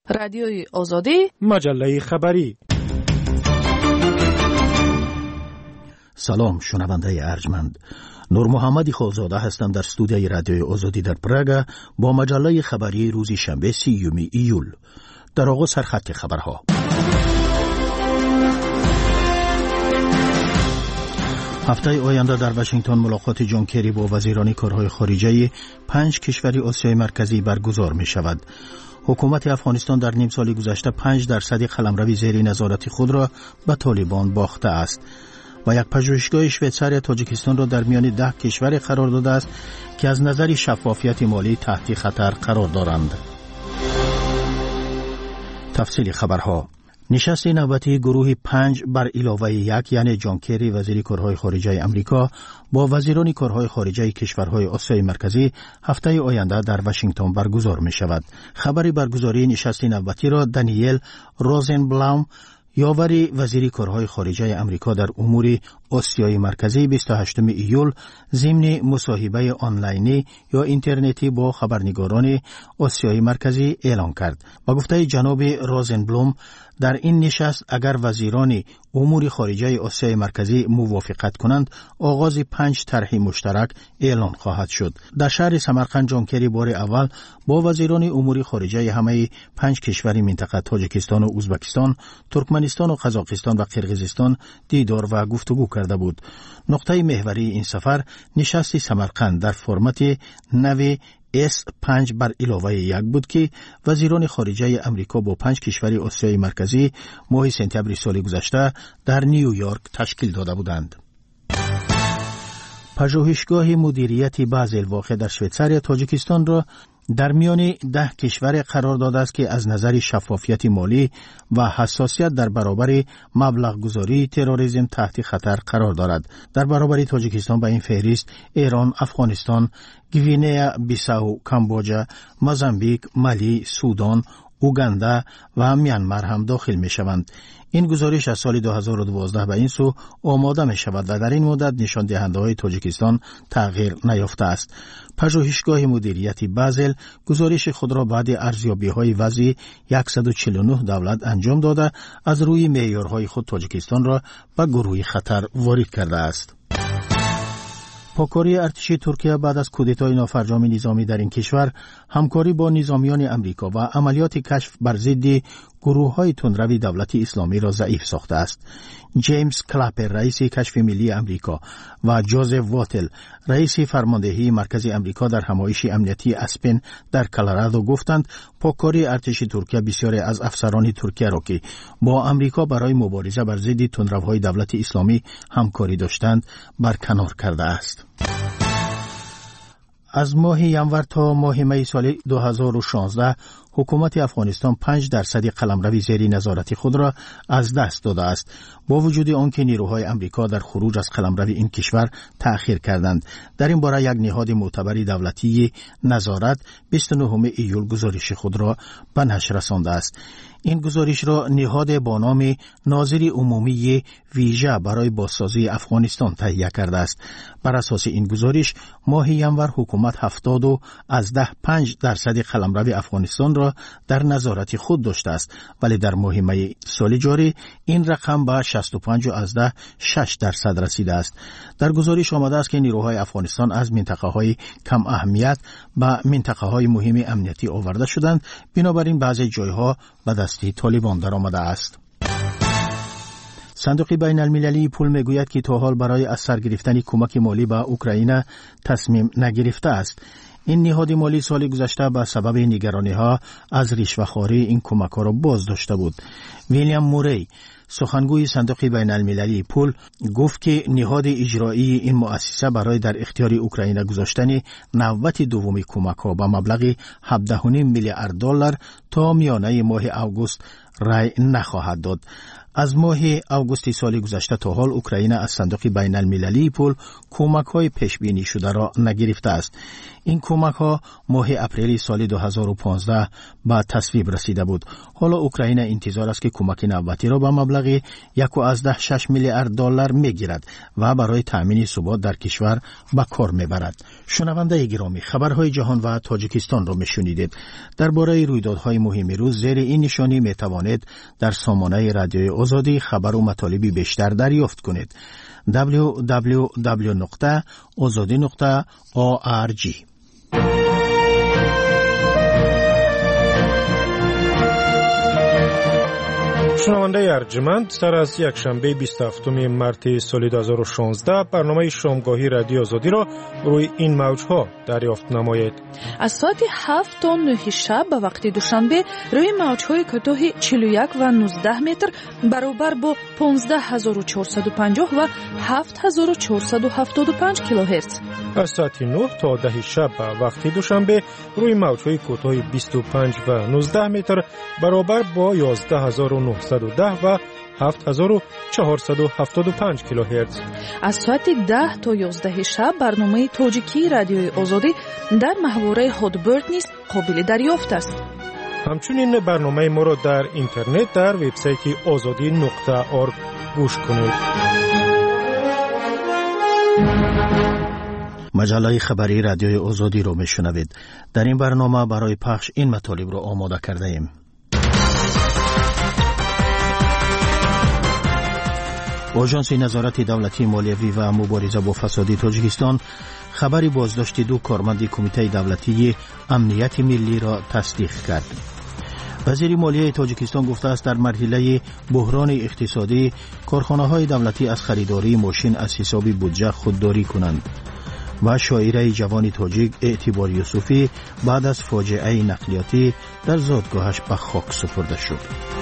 رادیوی آزادی، مجله خبری. سلام شنونده ارجمند، نور محمدی خالزاده هستم در استودیوی رادیوی آزادی در پراگ با مجله خبری روز شنبه 30 ایول. در آغاز سرخط خبرها. هفته آینده در واشنگتن ملاقات جان کری با وزیران کارهای خارجه 5 کشور آسیای مرکزی برگزار می شود. حکومت افغانستان در نیم سال گذشته 5% قلمروی زیر نظارت خود را به طالبان باخته است و یک پژوهشگاه شویتساریا تاجیکستان را در میان 10 کشور قرار داده است که از نظر شفافیت مالی تحت خطر قرار دارند. تفصیل خبرها. نشست نوبتی گروه 5 بر علاوه 1 یعنی جان کری وزیر کارهای خارجه امریکا با وزیران کارهای خارجه کشورهای آسیای مرکزی هفته آینده در واشنگتن برگزار می شود. خبر برگزاری نشست نوبتی را دانیل روزنبلاوم یاوری وزیر کارهای خارجه امریکا در امور آسیای مرکزی 28 ایول ضمن مصاحبه آنلاینی یا اینترنتی با خبرنگاران آسیای مرکزی اعلام کرد. با گفته جناب روزنبلوم در این نشست اگر وزیران امور خارجه آسیای مرکزی موافقت کنند آغاز 5 طرح مشترک اعلان خواهد شد. در شهر سمرقند جان کری بار اول با وزیران امور خارجه همه 5 کشور منطقه تاجیکستان و ازبکستان، ترکمنستان و قزاقستان و قرقیزستان دیدار و گفتگو کرده بود. نقطه محوری این سفر نشست سمرقند در فرمت نوی S5 بر علاوه 1 بود که وزیران خارجه امریکا با 5 کشور آسیای مرکزی ماه سپتامبر سال گذشته در نیویورک تشکیل داده بودند. پژوهشگاه مدیریت بازل واقع در شویتساریا تاجیکستان را در میان 10 کشور قرار داده است که از نظر شفافیت مالی و حساسیت در برابر مبلغ گذاری تروریسم تحت خطر قرار دارد. در برابر تاجیکستان به این فهرست ایران، افغانستان، گوینه بیساو، کامبوجا، موزامبیک، مالی، سودان، اوگاندا و میانمار هم داخل می شوند. این گزارش از سال 2012 به این سو آماده می شود و در این مدت نشان دهنده های تاجیکستان تغییر نیافته است. پژوهشگاه مدیریت بازل گزارش خود را بعد ارزیابی های وضعی 149 دولت انجام داده از روی معیارهای خود تاجیکستان را به گروه خطر وارد کرده است. پاکاری ارتش ترکیه بعد از کودتای نافرجام نظامی در این کشور همکاری با نظامیان امریکا و عملیات کشف بر ضد گروه‌های تندروی دولت اسلامی را ضعیف ساخته است. جیمز کلاپر رئیس کشف ملی امریکا و جوزف واتل رئیس فرماندهی مرکز امریکا در همایش امنیتی اسپن در کلرادو گفتند پاکاری ارتش ترکیه بسیاری از افسران ترکیه را که با امریکا برای مبارزه بر ضد تندروهای دولت اسلامی همکاری داشتند برکنار کرده است. از ماه ینور تا ماه می سال 2016 حکومت افغانستان 5% قلمروی زیر نظارت خود را از دست داده است. با وجود آنکه نیروهای امریکا در خروج از قلمروی این کشور تأخیر کردند. در این باره یک نهاد معتبر دولتی نظارت 29 ایول گزارش خود را به نشر رسانده است. این گزارش را نهاد با نام ناظر عمومی ویژه برای بازسازی افغانستان تهیه کرده است. بر اساس این گزارش ماه ینور حکومت 5% قلمرو افغانستان را در نظارت خود داشته است، ولی در ماه می سال جاری این رقم به 65.6% رسیده است. در گزارش آمده است که نیروهای افغانستان از منطقه‌های کم اهمیت به منطقه‌های مهم امنیتی آورده شدند، بنابراین بعضی جایها به دستی طالبان در آمده است. صندوق بین المللی پول میگوید که تا حال برای از سر گرفتن کمک مالی به اوکراین تصمیم نگرفته است. این نهاد مالی سال گذشته به سبب نگرانی‌ها از رشوه‌خواری این کمک‌ها را باز داشته بود. ویلیام موری سخنگوی صندوق بین المللی پول گفت که نهاد اجرایی این مؤسسه برای در اختیار اوکراین گذاشتن نوبت دوم کمک‌ها به مبلغ 17.5 میلیارد دلار تا میانه ماه اوگوست رای نخواهد داد. از ماه اوگوست سال گذشته تا حال اوکراین از صندوق بین المللی پول کمک‌های پیش بینی شده را نگرفته است. این کمک‌ها ماه اپریل سال 2015 به تصویب رسیده بود. حالا اوکراین انتظار است که کمک نوبتی را به مبلغ مبلغ 1.6 میلیارد دلار میگیرد و برای تأمین ثبات در کشور به کار میبرد. شنونده گرامی، خبرهای جهان و تاجیکستان را میشنیدید. درباره رویدادهای مهم روز زیر این نشانی میتوانید در سامانه رادیوی آزادی خبر و مطالبی بیشتر دریافت کنید. www.azadi.org. شنونده ارجمند، سر از یک شنبه 27 مارس سال 2016 برنامه شامگاهی رادیو آزادی را روی این موجها دریافت نمایید. از ساعت 7 تا 9 شب به وقت دوشنبه روی موجهای کوتاه 41 و 19 متر برابر با 15450 و 7475 کیلوهرتز. از ساعت 9 تا 10 شب به وقت دوشنبه روی موجهای کوتاه 25 و 19 متر برابر با 11910 و 7475 کیلوهرتز. از ساعت 10 تا 11 شب برنامه تاجیکی رادیوی آزادی در محوره هودبرد نیز قابل دریافت است. همچنین برنامه ما را در اینترنت در وبسایت azadi.org گوش کنید. مجله خبری رادیوی آزادی را میشنوید. در این برنامه برای پخش این مطالب را آماده کرده ایم. آژانس نظارت دولتی مالیوی و مبارزه با فساد تاجیکستان خبری بازداشت 2 کارمند کمیته دولتی امنیت ملی را تصدیق کرد. وزیر مالیه تاجیکستان گفته است در مرحله بحران اقتصادی کارخانه‌های دولتی از خریداری ماشین از حساب بودجه خودداری کنند. و شاعره جوان تاجیک اعتبار یوسفی بعد از فاجعه نقلیاتی در زادگاهش به خاک سپرده شد.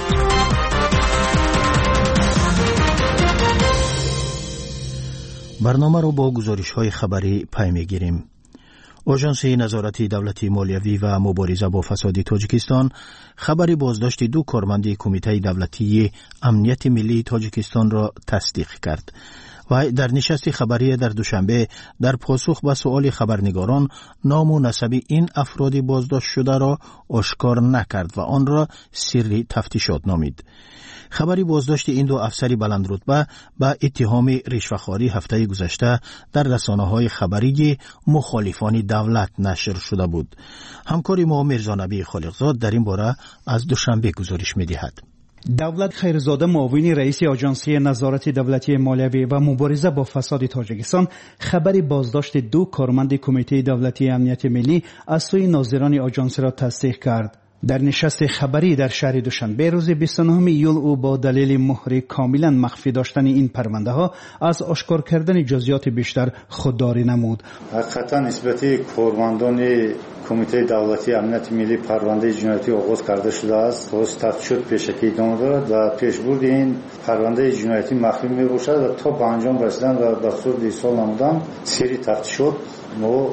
برنامه را با گزارش‌های خبری پی می‌گیریم. آژانس نظارت دولتی مالیوی و مبارزه با فساد تاجیکستان خبری بازداشت 2 کارمند کمیته دولتی امنیت ملی تاجیکستان را تصدیق کرد. و در نشست خبری در دوشنبه در پاسخ به سؤال خبرنگاران نام و نسب این افراد بازداشت شده را آشکار نکرد و آن را سری تفتیشات نامید. خبری بازداشت این 2 افسر بلندرتبه با اتهام رشوه‌خواری هفته گذشته در رسانه‌های خبری مخالفان دولت نشر شده بود. همکار ما میرزا نبی خالقزاد در این باره از دوشنبه گزارش می‌دهد. دولت خیرزاده معاون رئیس آژانسی نظارت دولتی مالیوی و مبارزه با فساد تاجیکستان خبری بازداشت 2 کارمند کمیته دولتی امنیت ملی از سوی ناظران آژانس را تصدیق کرد. در نشست خبری در شهر دوشنبه روز 29 ایول او با دلیل مهر کاملا مخفی داشتن این پرونده ها از آشکار کردن جزئیات بیشتر خودداری نمود. حقیقتا نسبت کارمندان کمیته دولتی امنیت ملی پرونده جنایتی آغاز کرده شده است. باز تفتیشات پیشکی ادامه دارد و پیشبرد این پرونده جنایتی مخفی می باشد و تا به انجام رسیدن و به صورت ایصال نمودن سری تفتیشات ما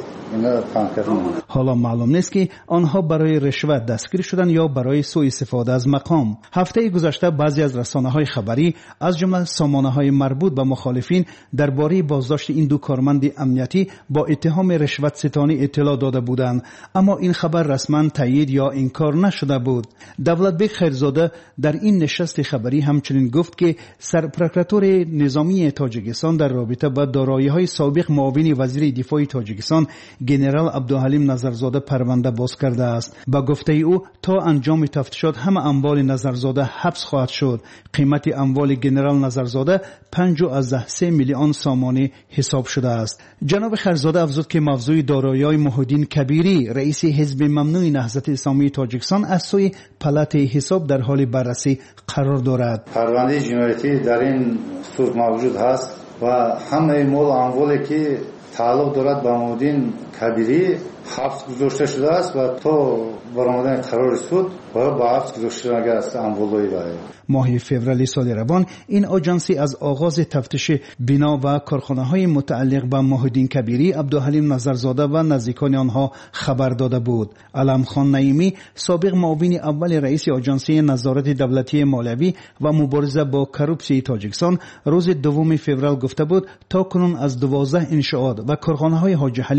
حالا معلوم نیست که آنها برای رشوت دستگیر شدن یا برای سوء استفاده از مقام. هفته گذشته بعضی از رسانه‌های خبری از جمله سامانه‌های مربوط به مخالفین درباره بازداشت این 2 کارمند امنیتی با اتهام رشوت ستانی اطلاع داده بودند، اما این خبر رسما تایید یا انکار نشده بود. دولت بیگ خیرزاده در این نشست خبری همچنین گفت که سرپرکراتور نظامی تاجیکستان در رابطه با دارایی‌های سابق معاون وزیر دفاع تاجیکستان گنرال عبدالحلیم نظرزاده پرونده باز کرده است. با گفته او تا انجام تفتیشات همه اموال نظرزاده حبس خواهد شد. قیمت اموال گنرال نظرزاده 5.3 میلیون سامانه حساب شده است. جناب خیرزاده افزود که موضوع دارایی‌های محیدین کبیری رئیس حزب ممنوع نهضت اسلامی تاجیکستان از سوی پلات حساب در حال بررسی قرار دارد. پرونده جنایتی در این صورت موجود است و همه مال اموالی که تعلق دارد به محیدین کبیری حبس گذاشته شده است و تا برآمدن قرار سود و با حبس گذاشته شده است اموال‌های رای. ماه فوریه سال روان این آژانسی از آغاز تفتیش بنا و کارخانه‌های متعلق به محیدین کبیری عبدالحلیم نظرزاده و نزدیکان آنها خبر داده بود. علم خان نعیمی سابق معاون اول رئیس آژانسی نظارت دولتی مالیوی و مبارزه با کروپسی تاجیکستان روز 2 فوریه گفته بود تا کنون از 12 انشاءات و کارخانه‌های حاجی حلیم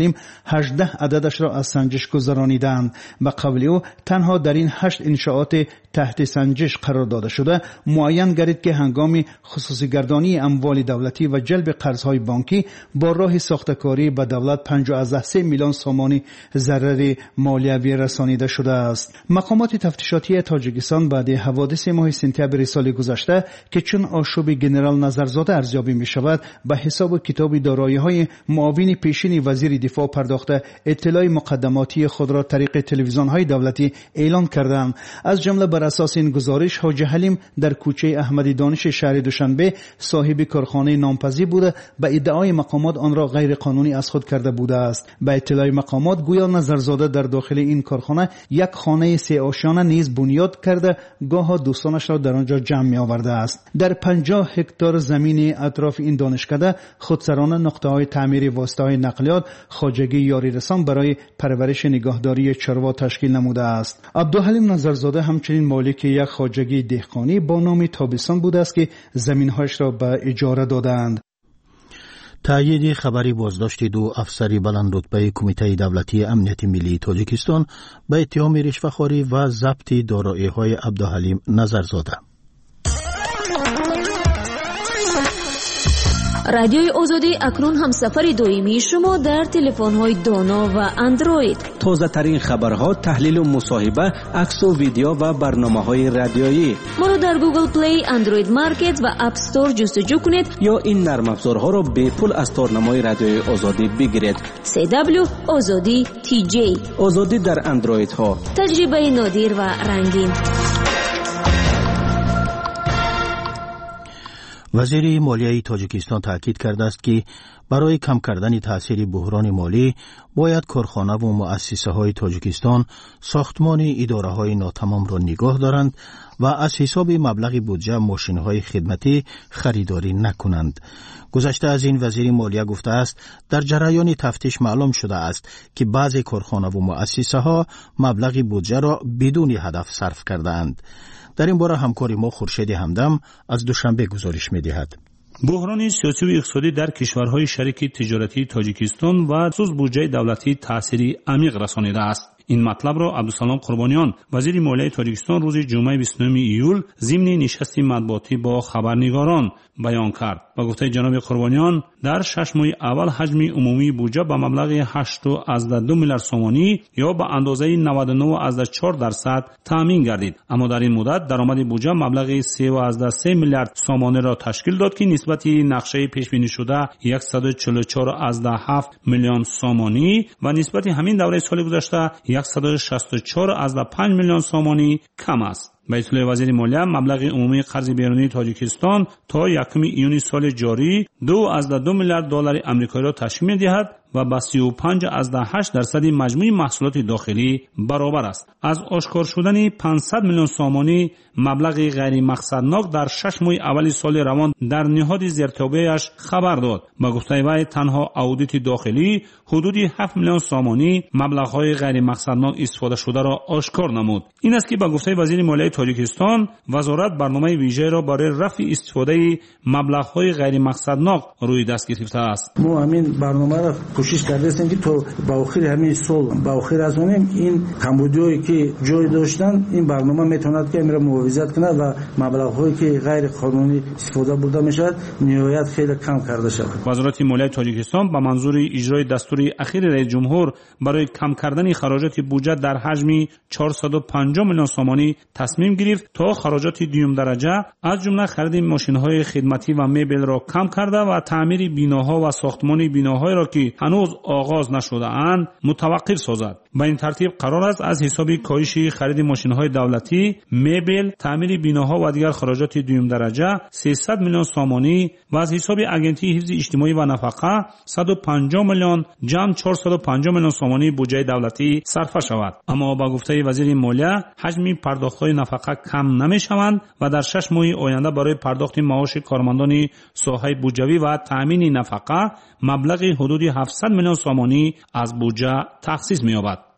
18 عددش را از سنجش گذرانیدند. به قول او تنها در این 8 انشاءات تحت سنجش قرار داده شده معین گردید که هنگام خصوصی گردانی اموال دولتی و جلب قرضهای بانکی با راه ساختکاری به دولت 5.3 میلیون سامانی ضرر مالیوی رسانیده شده است. مقامات تفتیشاتی تاجیکستان بعد حوادث ماه سپتامبر سال گذشته که چون آشوب گنرال نظرزاده ارزیابی می شود به حساب کتاب دارایی‌های معاون پیشین وزیر دفاع پرداخته اطلاع مقدماتی خود را طریق تلویزیون‌های دولتی اعلان کردند. از جمله بر اساس این گزارش حاجی حلیم در کوچه احمدی دانش شهر دوشنبه صاحب کارخانه نامپذیر بوده، به ادعای مقامات آن را غیر قانونی از خود کرده بوده است. به اطلاع مقامات گویا نظرزاده در داخل این کارخانه یک خانه 3 آشیانه نیز بنیاد کرده گاه دوستانش را در آنجا جمع می آورده است. در 50 هکتار زمین اطراف این دانشکده خودسرانه نقطه‌های تعمیر واسطه‌های نقلیات خواجگی یاری رسان برای پرورش نگهداری چروا تشکیل نموده است. عبدالحلیم نظرزاده همچنین مالک یک خواجگی دهقانی با نام تابستان بوده است که زمین‌هایش را به اجاره دادند. تأیید خبری بازداشت 2 افسر بلند رتبه کمیته دولتی امنیت ملی تاجیکستان به اتهام رشوه‌خواری و ضبط دارایی‌های عبدالحلیم نظرزاده. رادیوی آزادی اکنون هم سفر دائمی شما در تلفن‌های دانا و اندروید. تازه ترین خبرها، تحلیل و مصاحبه، عکس و ویدیو و برنامه‌های رادیویی. ما رو در گوگل پلی، اندروید مارکت و اپ استور جستجو کنید یا این نرم افزارها را به پول از تارنمای رادیوی آزادی بگیرید. CW آزادی TJ. آزادی در اندروید ها. تجربه نادر و رنگین. وزیر مالیه تاجیکستان تاکید کرده است که برای کم کردن تاثیر بحران مالی باید کارخانه و مؤسسه های تاجیکستان ساختمان اداره های ناتمام را نگاه دارند و از حساب مبلغ بودجه ماشین های خدمتی خریداری نکنند. گذشته از این وزیر مالیه گفته است در جریان تفتیش معلوم شده است که بعضی کارخانه و مؤسسه ها مبلغ بودجه را بدون هدف صرف کردند. در این باره همکار ما خورشید همدم از دوشنبه گزارش می‌دهد. بحران سیاسی و اقتصادی در کشورهای شریک تجارتی تاجیکستان و خصوص بودجه دولتی تأثیری عمیق رسانیده است. این مطلب را عبدالسلام قربانیان وزیر مالیه تاجیکستان روز جمعه 29 ایول ضمن نشست مطبوعاتی با خبرنگاران بیان کرد. با گفته جناب قربانیان در 6 ماه اول حجم عمومی بودجه به مبلغ 8.2 میلیارد سومانی یا به اندازه 99.4% تامین گردید، اما در این مدت درآمد بودجه مبلغ 3.3 میلیارد سومانی را تشکیل داد که نسبت نقشه پیش بینی شده 144.7 میلیون سومانی و نسبت همین دوره سال گذشته 164.5 میلیون سومانی کم است. به اطلاع وزیر مالیه مبلغ عمومی قرض بیرونی تاجیکستان تا 1 ایون سال جاری 2.2 میلیارد دلار آمریکایی را تشکیل می‌دهد و با 35.8% مجموع محصولات داخلی برابر است. از آشکار شدن 500 میلیون سومانی مبلغ غیر مقصدناک در 6 ماه اول سال روان در نهاد زیرتابه‌اش خبر داد. با گفته وی تنها اودیت داخلی حدود 7 میلیون سومانی مبلغ‌های غیر مقصدناک استفاده شده را آشکار نمود. این است که با گفته وزیر مالیه تاجیکستان وزارت برنامه ویژه را برای رفع استفاده مبلغ‌های غیر مقصدناک روی دست گرفته است. ما همین برنامه را کوشش کرده هستیم که تو با آخر همین سال با آخر از اون این کمبودیایی که جای داشتن این برنامه میتواند که امر معاوضت کنه و مبلغ‌هایی که غیر قانونی استفاده برده میشد نهایت خیلی کم کرده شود. وزارت مالیه تاجیکستان با منظور اجرای دستور اخیر رئیس جمهور برای کم کردن خراجات بودجه در حجم 450 میلیون سومانی تصمیم گرفت تا خراجات دوم درجه از جمله خرید ماشین‌های خدمتی و مبل را کم کرده و تعمیر بیناها و ساختمان بیناهایی را که هنوز آغاز نشده اند متوقف سازد. با این ترتیب قرار است از حساب کاهش خرید ماشین‌های دولتی، مبل، تعمیر بیناها و دیگر خراجات دوم درجه 300 میلیون سومانی و از حساب اگنتی حفظ اجتماعی و نفقه 150 میلیون جمع 450 میلیون سومانی بودجه دولتی صرف شود. اما با گفته وزیر مالیه حجم پرداخت‌های نفقه کم نمی‌شوند و در 6 ماه آینده برای پرداخت معاش کارمندان ساحه بودجوی و تامین نفقه مبلغ حدود 700 میلیون سومانی از بودجه تخصیص می‌یابد.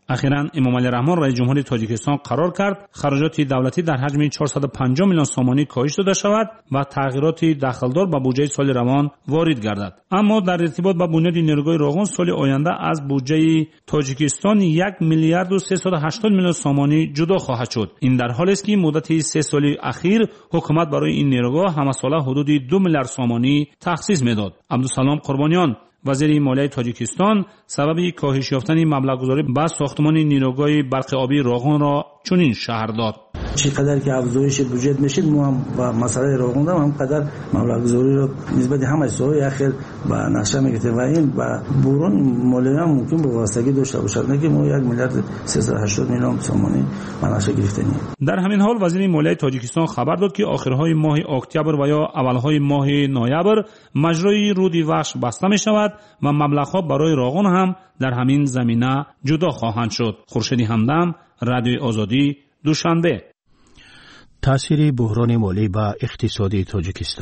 اخیراً امامعلی رحمان رئیس جمهوری تاجیکستان قرار کرد خراجات دولتی در حجم 450 میلیون سومانی کاهش داده شود و تغییرات دخلدار به بودجه سال روان وارد گردد. اما در ارتباط با بنیاد نیروگاه روغن سال آینده از بودجه تاجیکستان 1 میلیارد و 380 میلیون سومانی جدا خواهد شد. این در حالی است که مدت 3 سال اخیر حکومت برای این نیروگاه همساله حدود 2 میلیارد سومانی تخصیص میداد. عبدالسلام قربانیان وزیر مالیه تاجیکستان سبب کاهش یافتن مبلغ‌گذاری به ساختمان نیروگاه برق آبی روغن را چنین شرح داد: چقدر که افزایش بودجه میشه ما هم با مسئله روغن هم قدر مبلغ‌گذاری رو نسبت همه سال‌های اخیر با نقشه میگیره و این با بورون مالیه هم ممکن به واسطگی داشته باشد، نه که ما 1 میلیارد 380 میلیون سومانی با نقشه گرفتنی. در همین حال وزیر مالیه تاجیکستان خبر داد که آخرهای ماه اکتبر و یا اولهای ماه نوامبر مجرای رودی وحش بسته می شود و مبلغ‌ها برای روغن هم در همین زمینه جدا خواهند شد. خورشید همدم، رادیوی آزادی، دوشنبه. تأثیر بحران مالی و اقتصادی تاجیکستان.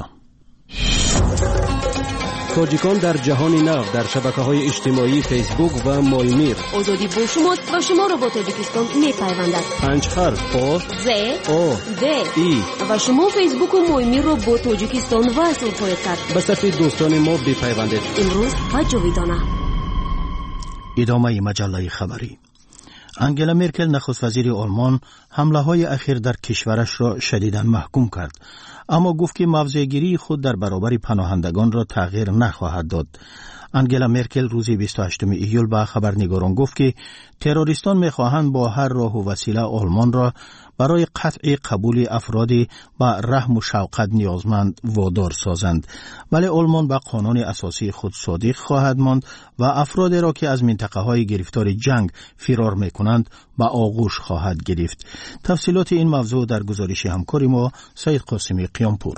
تاجیکان در جهان نو در شبکه‌های اجتماعی فیسبوک و مایمیر. آزادی با شماست و شما را با تاجیکستان می‌پیوندد. 5 حرف آ ز او د ای و شما فیسبوک و مایمیر را با تاجیکستان وصل خواهید کرد. به صفحه دوستان ما بپیوندید. امروز و جاویدانه. ادامه مجله خبری. انگلا مرکل نخست وزیر آلمان حمله‌های اخیر در کشورش را شدیداً محکوم کرد، اما گفت که موضع‌گیری خود در برابر پناهندگان را تغییر نخواهد داد. انگلا مرکل روز 28 ایول به خبرنگاران گفت که تروریستان می‌خواهند با هر راه و وسیله آلمان را برای قطع قبول افرادی با رحم و شفقت نیازمند وادار سازند، ولی آلمان به قانون اساسی خود صادق خواهد ماند و افرادی را که از منطقه‌های گرفتار جنگ فرار می‌کنند به آغوش خواهد گرفت. تفصیلات این موضوع در گزارش همکار ما سید قاسمی قیامپور.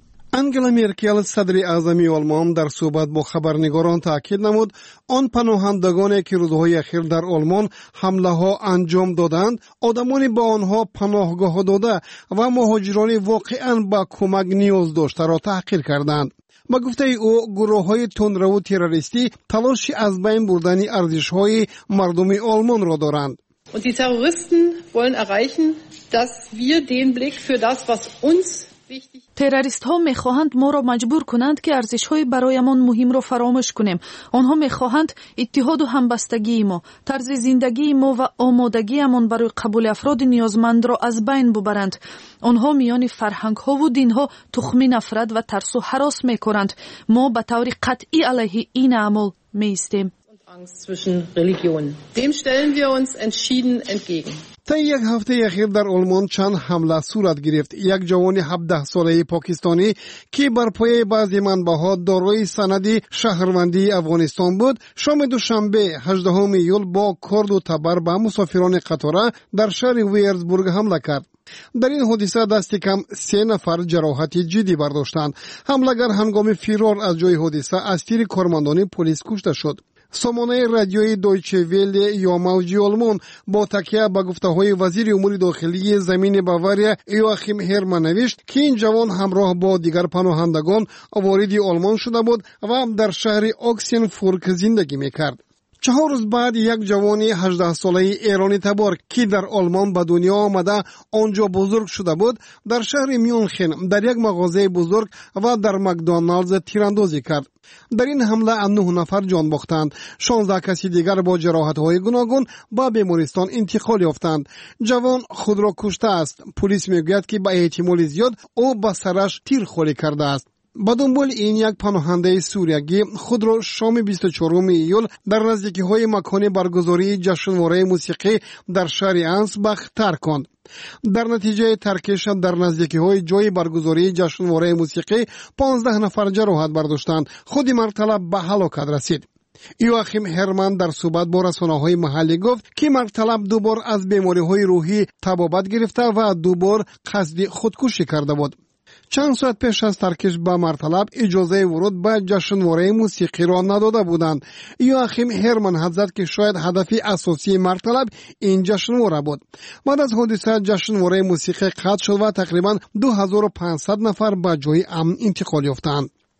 انگلا مرکل صدر اعظم آلمان در صحبت با خبرنگاران تاکید نمود آن پناهندگانی که روزهای اخیر در آلمان حمله ها انجام دادند آدمانی با آنها پناهگاه داده و مهاجران واقعا با کمک نیاز داشته را تحقیر کردند. با گفته او گروه‌های تندرو تروریستی تلاش از بین بردن ارزش‌های مردم آلمان را دارند. Und die Terroristen wollen erreichen, dass wir den Blick für das, was uns تروریست ها میخواهند ما را مجبور کنند که ارزش های برایمان مهم را فراموش کنیم. آنها میخواهند اتحاد و همبستگی ما، طرز زندگی ما و آمادگیمان برای قبول افراد نیازمند را از بین ببرند. آنها میان فرهنگ ها و دین ها تخم نفرت و ترس و هراس میکنند. ما به طور قطعی علیه این عمل میایستیم. zwischen Religionen. Dem stellen wir uns entschieden entgegen. تا یک هفته اخیر در آلمان چند حمله صورت گرفت. یک جوان 17 ساله پاکستانی که بر پایه بعضی منبع‌ها دارای سند شهروندی افغانستان بود، شام دوشنبه 18 ایول با کرد و تبر به مسافران قطار در شهر ویرزبورگ حمله کرد. در این حادثه دست کم 3 نفر جراحت جدی برداشتند. حمله‌گر هنگام فرار از جای حادثه از تیر کارمندان پلیس کشته شد. سامانه رادیویی دویچه وله یا موجی آلمان با تکیه به گفته‌های وزیر امور داخلی زمین باواریا یواخیم هرمان نوشت که این جوان همراه با دیگر پناهندگان وارد آلمان شده بود و در شهر اکسنفورک زندگی میکرد. 4 روز بعد یک جوان 18 ساله ایرانی تبار که در آلمان به دنیا آمده آنجا بزرگ شده بود در شهر میونخن در یک مغازه بزرگ و در مکدونالدز تیراندازی کرد. در این حمله 9 نفر جان باختند. 16 کسی دیگر با جراحت‌های گوناگون به بیمارستان انتقال یافتند. جوان خود را کشته است. پلیس میگوید که به احتمال زیاد او به سرش تیرخوری کرده است. با دنبال این یک پناهنده سوریایی خود را شام 24 ایول در نزدیکی‌های مکان برگزاری جشنواره موسیقی در شهر انسبخ ترک کند. در نتیجه ترکش در نزدیکی‌های جای برگزاری جشنواره موسیقی 15 نفر جراحت برداشتند. خود مرد به هلاکت رسید. یواخیم هرمان در صحبت با رسانه‌های محلی گفت که مرد دوبار از بیماری‌های روحی تبابت گرفته و دوبار قصد خودکشی کرده بود. چند ساعت پیش از ترکش به مرطلب اجازه ورود به جشنواره موسیقی را نداده بودند. یواخیم هرمان حد زد که شاید هدف اساسی مرطلب این جشنواره بود. بعد از حادثه جشنواره موسیقی قطع شد و تقریبا 2500 نفر به جای امن انتقال یافتند.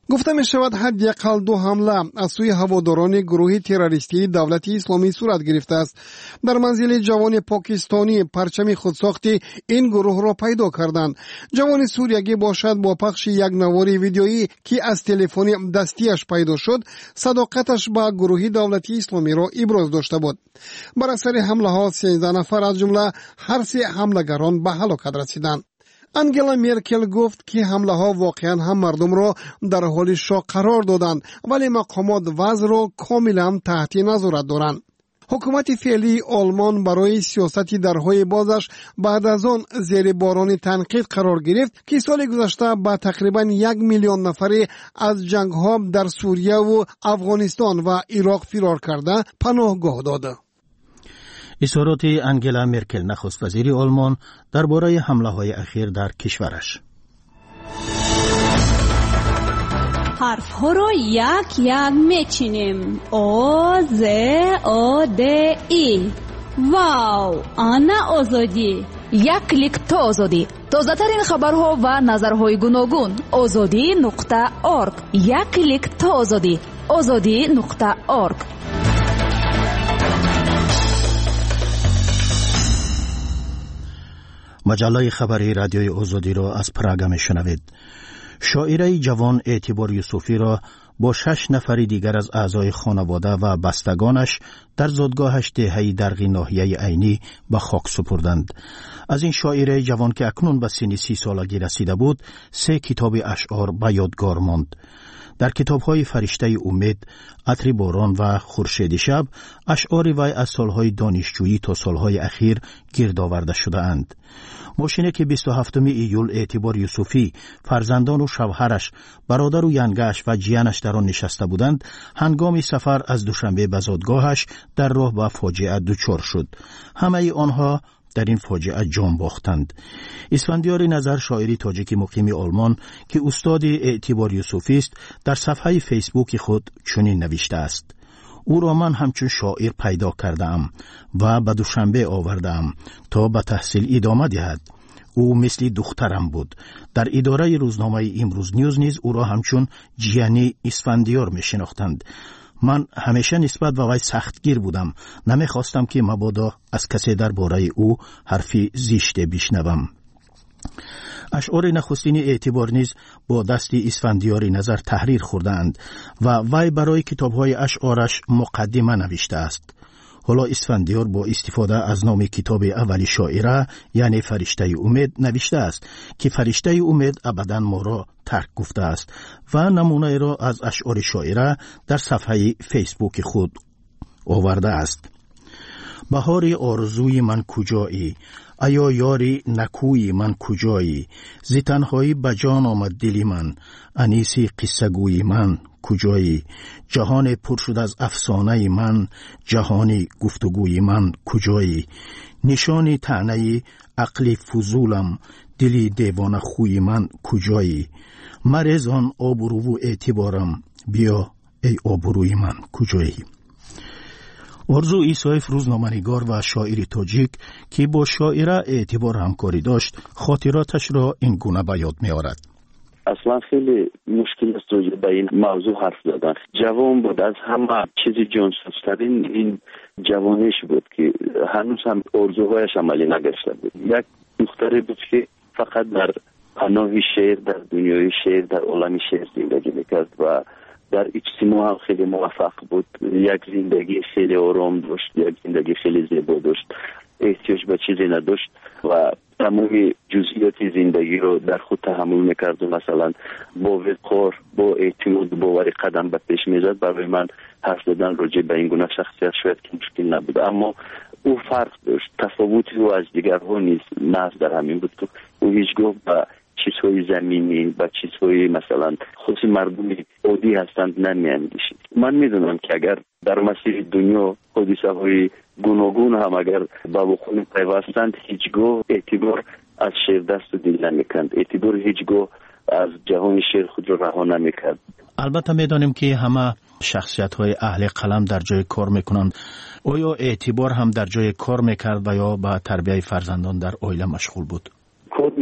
گفته می شود حداقل 2 حمله از سوی هواداران گروه تروریستی دولت اسلامی صورت گرفته است. در منزل جوان پاکستانی پرچم خودساختی این گروه را پیدا کردند. جوان سوریایی باشد با پخش یک نوار ویدیویی که از تلفن دستیش پیدا شد صداقتش با گروه دولت اسلامی را ابراز داشته بود. بر اثر حمله ها 13 نفر از جمله هر 3 حملگران به هلاکت رسیدند. انگلا مرکل گفت که حمله ها واقعا هم مردم را در حال شوق قرار دادند ولی مقامات وضع را کاملا تحت نظارت دارند. حکومت فعلی آلمان برای سیاست درهای بازش بعد از آن زیر باران تنقید قرار گرفت که سال گذشته به تقریبا 1 میلیون نفری از جنگ ها در سوریه و افغانستان و عراق فرار کرده پناهگاه داده. اظهارات انگلا مرکل نخست وزیر آلمان درباره حمله‌های اخیر در کشورش. حرف‌ها را یک یک میچینیم. او ز او د ای. واو، آنا آزادی. یک کلیک تا آزادی. تازه‌ترین خبرها و نظرهای گوناگون. azadi.org. یک کلیک تا آزادی. azadi.org. مجله خبری رادیوی آزادی را از پراگ میشنوید. شاعره جوان اعتبار یوسفی را با 6 نفر دیگر از اعضای خانواده و بستگانش در زادگاهش دهه‌ای درغی ناحیه عینی به خاک سپردند. از این شاعره جوان که اکنون به سن 30 سالگی رسیده بود 3 کتاب اشعار به یادگار ماند. در کتاب‌های فرشته امید، عطر باران و خورشید شب اشعار وی از سالهای دانشجویی تا سالهای اخیر گرد آورده شده اند. ماشینی که 27 ایول اعتبار یوسفی، فرزندان و شوهرش، برادر و ینگش و جیانش در آن نشسته بودند، هنگام سفر از دوشنبه به زادگاهش در راه به فاجعه دچار شد. همه آنها در این فاجعه جان باختند. اسفندیار نظر، شاعری تاجیک مقیم آلمان که استاد اعتبار یوسفی است، در صفحه فیسبوک خود چنین نوشته است: او را من همچون شاعر پیدا کردم و به دوشنبه آوردم تا به تحصیل ادامه دهد. او مثل دخترم بود. در اداره روزنامه امروز نیوز نیز او را همچون جیانی اسفندیار می شناختند. من همیشه نسبت به وی سختگیر بودم. نمیخواستم که مبادا از کسی درباره او حرفی زشت بشنوم. اشعار نخستین اعتبار نیز با دست اسفندیار نظر تحریر خوردند و وی برای کتاب‌های اشعارش مقدمه نوشته است. حالا اسفندیار با استفاده از نام کتاب اولی شاعره یعنی فرشته امید نوشته است که فرشته امید ابدا ما را ترک گفته است و نمونه را از اشعار شاعره در صفحه فیسبوک خود آورده است. بهار آرزوی من کجایی، ایا یاری نکوی من کجایی، زی تنهایی بجان آمد دلی من، انیسی قصه گوی من کجایی، جهان پر شد از افسانه من، جهانی گفتگوی من کجایی، نشانی طعنه عقلی فضولم، دلی دیوانه خوی من کجایی، مرزان آبرو و اعتبارم، بیا ای آبروی من کجایی. آرزو ایسایف روزنامه‌نگار و شاعر تاجیک که با شاعره اعتبار همکاری داشت خاطراتش را این گونه به یاد می‌آورد. اصلا خیلی مشکل است راجع به این موضوع حرف زدن. جوان بود، از همه چیزی جانسوزترین این جوانش بود که هنوز هم آرزوهایش عملی نگشته بود. یک دختری بود که فقط در پناه شعر، در دنیای شعر، در عالم شعر زندگی میکرد و در اجتماع هم خیلی موفق بود. یک زندگی خیلی آرام داشت، یک زندگی خیلی زیبا داشت، احتیاج به چیزی نداشت و تمام جزئیات زندگی رو در خود تحمل میکرد و مثلا با وقار، با اعتماد، باور قدم به پیش میزد. برای من حرف زدن راجع به این گونه شخصیت شاید که مشکل نبود، اما او فرق داشت. تفاوتی او از دیگرها نیز محض در همین بود که او هیچگاه به چیزهای زمینی و چیزهای مثلا خصوصی مردم عادی هستند نمیاندیشید. من میدونم که اگر در مسیر دنیا حادثه های گوناگون هم اگر با وقوع پیوستند، هیچگاه اعتبار از شعر دست و دل نمیکند، اعتبار هیچگاه از جهان شعر خود را رها نمیکرد. البته میدانیم که همه شخصیت های اهل قلم در جای کار میکنند. آیا اعتبار هم در جای کار میکرد و یا با تربیت فرزندان در عائله مشغول بود؟ کار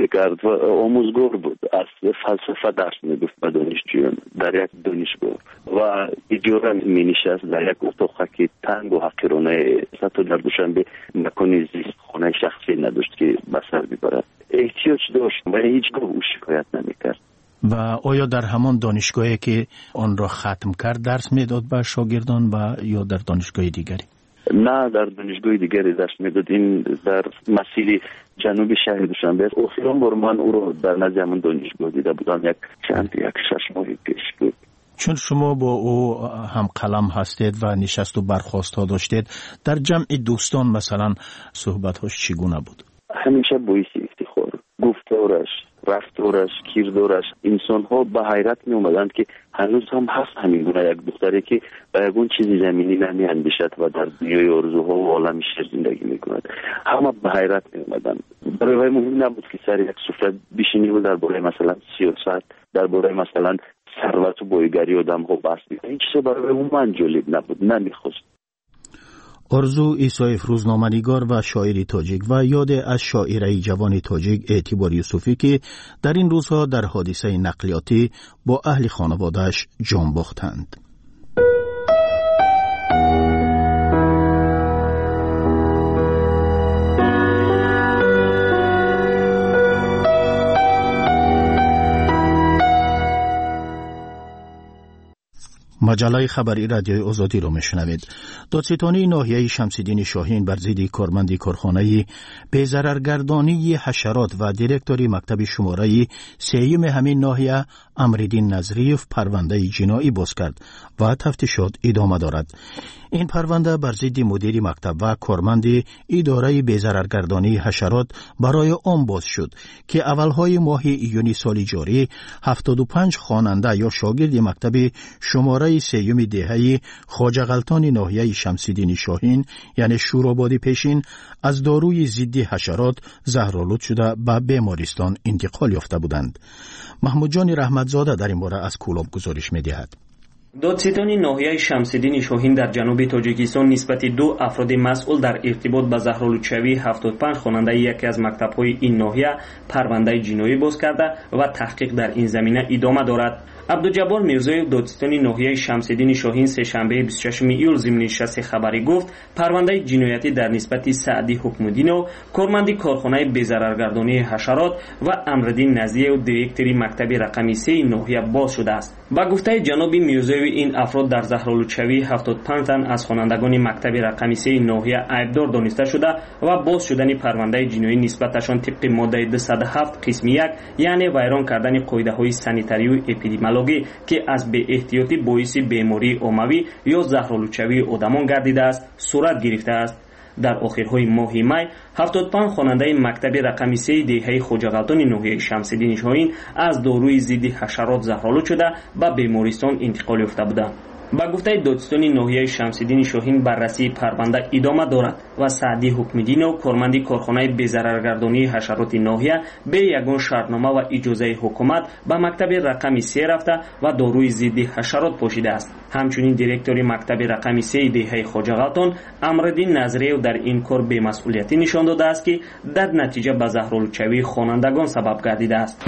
میکرد و آموزگار بود. از فلسفه درس میگفت به دانشجویان در یک دانشگاه و اجاره مینشست در یک اتاق که تنگ و حقیرانه حتی در دوشنبه مکان زیست خانه شخصی نداشت که به سر ببرد. احتیاج داشت و هیچگاه او شکایت نمیکرد. و آیا در همان دانشگاهی که آن را ختم کرد درس میداد به شاگردان و یا در دانشگاه دیگری؟ نه، در دانشگاه دیگری درس میداد. این در مسیر جنوب شهر دوشنبه. آخرین بار من او را در نزد همون دانشگاه دیده بودم، یک 6 ماه پیش بود. چون شما با او هم قلم هستید و نشست و برخاست ها داشتید، در جمع دوستان مثلا صحبت‌هاش چگونه بود؟ همیشه باعث افتخار، گفتارش، رفتارش، کردارش، انسان‌ها به حیرت می اومدند که هنوز هم هست همین گونه یک دختری که به یگون چیزی زمینی نمی اندیشد و در دنیای آرزوها و عالم شعر زندگی می کند. همه به حیرت می اومدند. برای وی مهم نبود که سر یک سفره بشینی و درباره مثلا سیاست، درباره مثلا ثروت و بایگری آدم‌ها بحث بکنه. این چیزا برای او جالب نبود، نمی‌خواست. آرزو ایسایف روزنامه‌نگار و شاعر تاجیک و یاد از شاعره جوان تاجیک اعتبار یوسفی که در این روزها در حادثه نقلیاتی با اهل خانواده‌اش جان باختند. مجله خبری رادیوی آزادی رو میشنوید. دادستانی ناحیه شمس‌الدین شاهین بر ضد کارمند کارخانه بی‌ضررگردانی حشرات و دیرکتوری مکتب شماره 3 همین ناحیه امرالدین نظریف پرونده جنایی باز کرد و تفتیشات ادامه دارد. این پرونده بر ضد مدیر مکتب و کارمند اداره بی‌ضررگردانی حشرات برای عام باز شد که اولهای ماه ایونی سال جاری 75 خواننده یا شاگرد مکتب شماره 3 دهه خواجه غلطان ناحیه شمس‌الدین شاهین یعنی شورابادی پیشین از داروی ضد حشرات زهرآلود شده به بیمارستان انتقال یافته بودند. محمود جان رحمتزاده در این باره از کولاب گزارش می‌دهد. دادستانی ناحیه شمس‌الدین شاهین در جنوب تاجیکستان نسبت 2 افراد مسئول در ارتباط با زهرآلودشوی 75 خواننده یکی از مکتب‌های این ناحیه پرونده جنایی باز کرده و تحقیق در این زمینه ادامه دارد. عبدالجبار میرزایف دادستانی ناحیه شمس‌الدین شاهین سه شنبه 26 ایول ضمن نشست خبری گفت پرونده جنایتی در نسبت سعدی حکم‌الدین کارمند کارخانه بی‌ضررگردانی حشرات و امرالدین نظریه و دیرکتوری مکتب رقم 3 ناحیه باز شده است. با گفته جناب میرزایف این افراد در زهرآلودشوی 75 تن از خوانندگان مکتب رقم 3 ناحیه عیبدار دانسته شده و باز شدن پرونده جنایی نسبتشان طبق ماده 207 قسم 1 یعنی ویران کردن قاعده‌های سانیتاری و اپیدمیولوژی که از بی احتیاطی باعث بیماری عمومی یا زهرآلودشوی آدمان گردیده است صورت گرفته است. در آخرهای ماه می 75 خواننده مکتب رقم 3 دهه خواجه غلطان ناحیه شمس‌الدین شاهین از داروی ضد حشرات زهرآلود شده به بیمارستان انتقال یافته بودند. با گفته دادستانی ناحیه شمس‌الدین شاهین بررسی پرونده ادامه دارد و سعدی حکم‌الدین و کارمند کارخانه بی‌ضررگردانی حشرات ناحیه به یگان شرطنامه و اجازه حکومت به مکتب رقم 3 رفته و داروی ضد حشرات پوشیده است. همچنین دیرکتوری مکتب رقم 3 دهه خواجه غلطان امرالدین نظریه در این کار بی‌مسئولیتی نشان داده است که در نتیجه به زهرآلودشوی خوانندگان سبب گردیده است.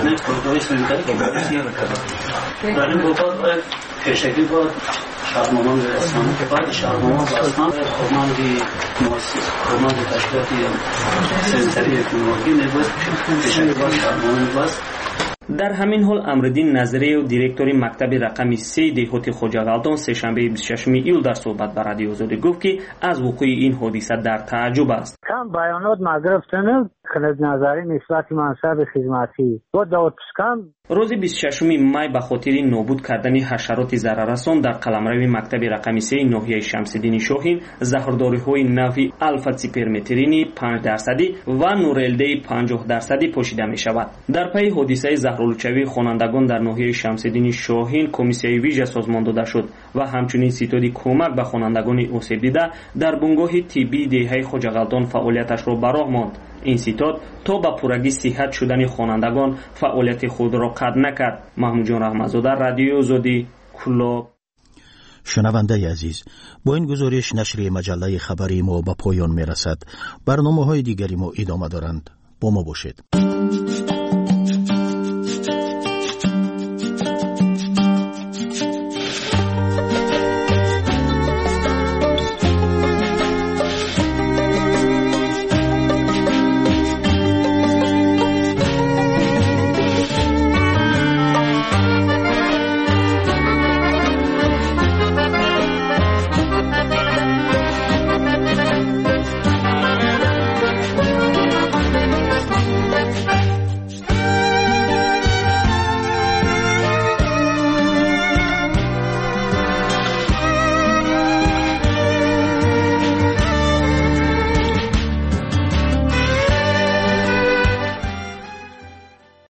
پیشگی بود شهرنامه رسانه که بعد شهرنامه رسانه کارمندی مؤسس کارمند تشکیلاتی سنتری اکونومی نبود پیشگی بود شهرنامه بود. در همین حال امرالدین نظریه و دیرکتوری مکتب رقم 3 دهات خواجه غلطان سه شنبه 26 ایول در صحبت با رادیو آزادی گفت که از وقوع این حادثه در تعجب است. کم بیانات گرفتن خالد نظری نسبت منصب خدمتی و داوود پسکم روز 26 می به خاطر نابود کردن حشرات ضرررسان در قلمرو مکتب رقم 3 ناحیه شمس‌الدین شاهین زهرداری‌های نوعی الفا سیپرمترین 5% و نورلده 50% پوشیده می شود. در پی حادثه زهرآلودشوی خوانندگان در ناحیه شمس‌الدین شاهین کمیسیون ویژه سازمان داده شد و همچنین ستاد کمک به خوانندگان آسیب دیده در بنگاه طبی دهه خواجه غلطان فعالیتش را براه ماند. این ستاد تا به پورگی صحت شدن خوانندگان فعالیت خود را قطع نکرد. محمود جان رحمتزاده رادیو آزادی کولاب. شنونده عزیز، با این گزارش نشر مجله خبری ما به پایان می رسد. برنامه‌های دیگری ما ادامه دارند. با ما باشید. باشید.